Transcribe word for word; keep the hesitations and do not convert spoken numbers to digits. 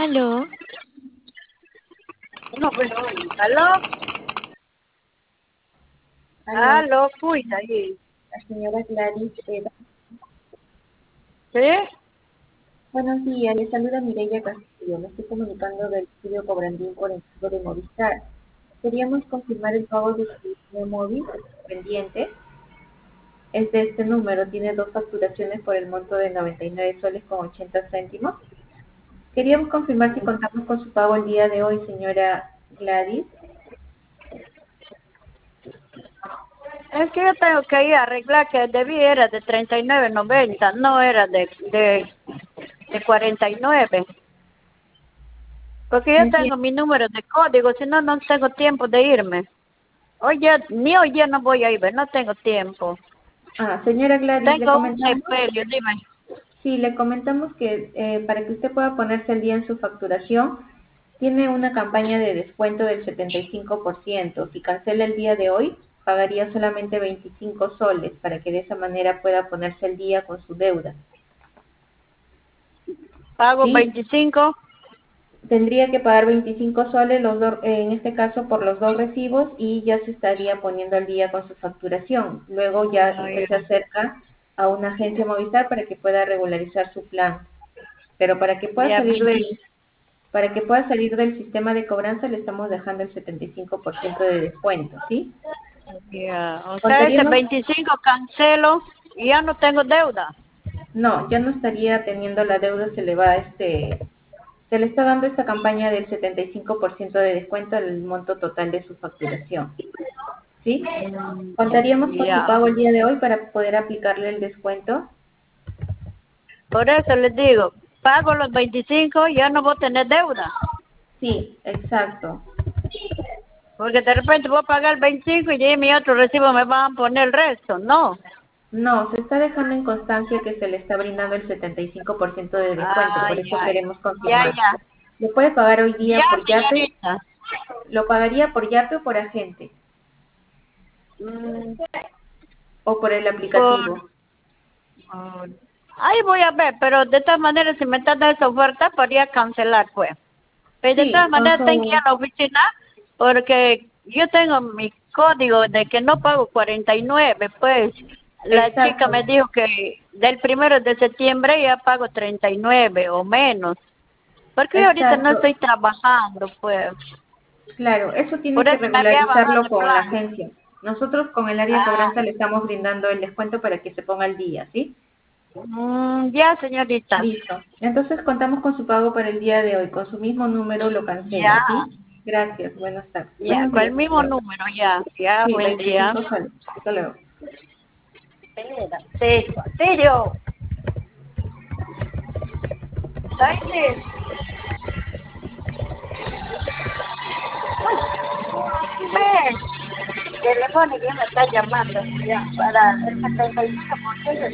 Aló, No, bueno, aló, Aló, aló, cuida ahí. la señora Gladys. eh, ¿Sí? buenos días, le saluda Mireya Castillo. Me estoy comunicando del estudio Cobrandín cuarenta de Movistar. Queríamos confirmar el pago de su línea móvil pendiente. Es de este número, tiene dos facturaciones por el monto de noventa y nueve soles con ochenta céntimos. Queríamos confirmar si contamos con su pago el día de hoy, señora Gladys. Es que yo tengo que ir a arreglar que debí era de treinta y nueve noventa, no era de, de, de cuarenta y nueve. Porque yo tengo Entiendo. mi número de código, si no, no tengo tiempo de irme. Hoy ya, ni hoy ya no voy a ir, no tengo tiempo. Ah, señora Gladys, le Tengo un comentamos. sepelio, dime. Sí, le comentamos que eh, para que usted pueda ponerse al día en su facturación, tiene una campaña de descuento del setenta y cinco por ciento. Si cancela el día de hoy, pagaría solamente veinticinco soles para que de esa manera pueda ponerse al día con su deuda. Pago Sí, veinticinco. tendría que pagar veinticinco soles los dos, eh, en este caso por los dos recibos y ya se estaría poniendo al día con su facturación. Luego ya Ay, usted se acerca a una agencia Movistar para que pueda regularizar su plan. Pero para que pueda ya salir del veinte. Para que pueda salir del sistema de cobranza le estamos dejando el setenta y cinco por ciento de descuento, ¿sí? Ya, o sea, ese Contaríamos, veinticinco cancelo y ya no tengo deuda. no, ya no estaría teniendo la deuda, se le va este, se le está dando esta campaña del setenta y cinco por ciento de descuento al monto total de su facturación, ¿sí? Mm, Contaríamos con su ya. pago el día de hoy para poder aplicarle el descuento. Por eso les digo, pago los veinticinco y ya no voy a tener deuda. Sí, exacto. Porque de repente voy a pagar veinticinco y ya mi otro recibo me van a poner el resto. No. No, se está dejando en constancia que se le está brindando el setenta y cinco por ciento de descuento, por Ay, eso ay. queremos Ya, confirmar. ya. ¿Lo puede pagar hoy día Ya, por Yape? señorita. ¿Lo pagaría por Yape o por agente? Mm, ¿O por el por, aplicativo? por- Ahí voy a ver, pero de todas maneras, si me están dando esa oferta, podría cancelar, pues. Pero de Sí, todas con maneras, tengo que ir su... a la oficina porque yo tengo mi código de que no pago cuarenta y nueve, pues. La chica Exacto, me dijo que del primero de septiembre ya pago treinta y nueve o menos. Porque yo ahorita no exacto. estoy trabajando, pues. Claro, eso tiene Por que eso me había bajado regularizarlo el con la plan. agencia. Nosotros con el área de Ah, cobranza le estamos brindando el descuento para que se ponga al día, ¿sí? mm, ya, señorita. Listo. Entonces contamos con su pago para el día de hoy. Con su mismo número lo Ya, cancela, ¿sí? Gracias. Buenas tardes. ya, Buenos con el días. Hasta mismo luego. número, ya. Ya, Sí, buen día. veinticinco soles. Hasta luego. Espérate, Basilio. ¿Sabes? Ven. Teléfono que me está llamando ya para el setenta y cinco por ciento.